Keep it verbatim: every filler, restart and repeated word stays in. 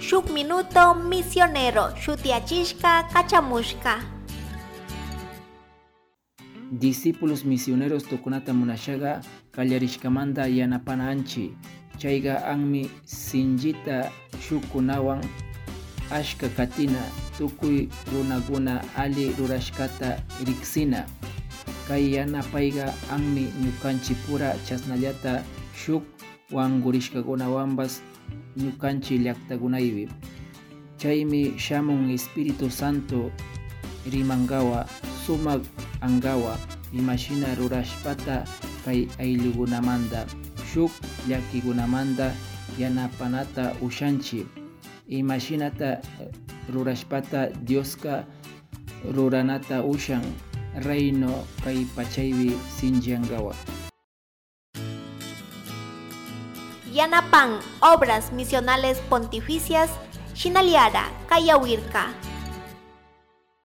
shuk minuto misionero shutiachishka kachamushka. Discípulos misioneros tukunata munashaga kallarishkamanta yanapana anchi. Chayga anmi sinjita shukunawan ashka katina tukuy runaguna ali rurashkata riksina. Kay yanapayga anmi ñukanchi pura chasnallata shuk wangurishkakunawanpas ñukanchi llaktakunaypi. Chaymi shamun Espíritu Santo rimangawa sumak angawa imashina rurashpata kay ayllukunamanta shuk llakikunamanta yanapanata ushanchi. Imashinata rurashpata Dioska ruranata ushan reino kay pachaypi sinchiangawa. Yanapan Obras Misionales Pontificias Shinaliara Kayawirka.